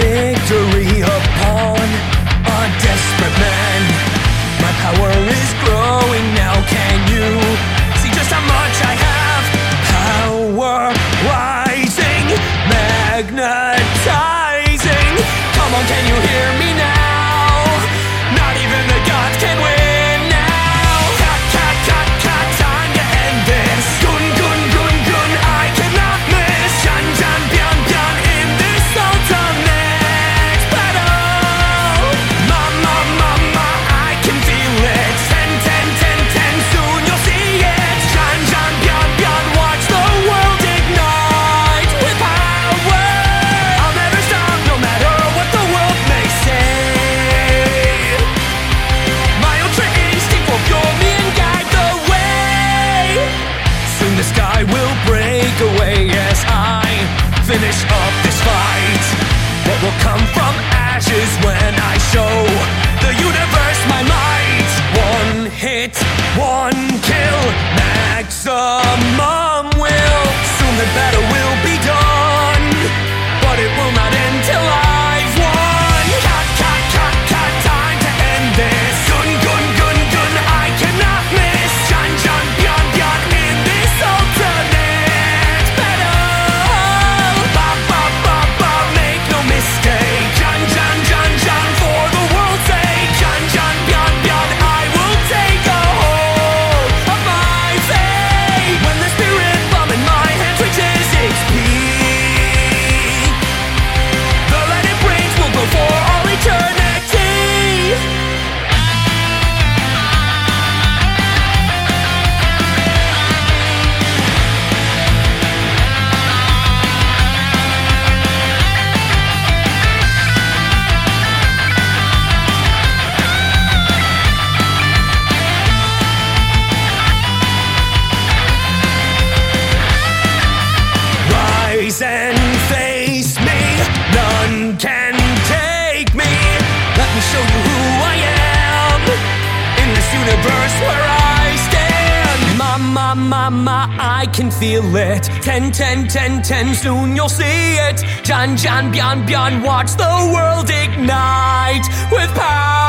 victory upon a desperate man. My power is growing now, can you see just how much I have? Power rising, magnetizing. Come on, can you hear me now? Not even the gods can win now. Cut, time to end this. Gun, I cannot miss. Jan, Byan, in this ultimate battle. Mama, I can feel it. 10, soon you'll see it. Jan, Byan, watch the world ignite with power. I'll never stop, no matter what the world may say. My ultra instinct will fuel me and guide the way. Soon the sky will break away as I finish up this fight. What will come from ashes when I show the universe my might? One hit, one kill, maximum will. Soon the battle will be done, but it will not end till I've won. Cut, time to end this. Gun, I cannot miss. Jan, Byan, in this ultimate battle. Ba, make no mistake. Jan, for the world's sake. Jan, Byan, I will take a hold of my fate. When the spirit bomb in my hands reaches its peak, the light it brings will glow for all eternity. Rise and face me, none can take me. Let me show you who I am in this universe where I stand. Mama, I can feel it. 10, soon you'll see it. Jan, Byan, watch the world ignite with power.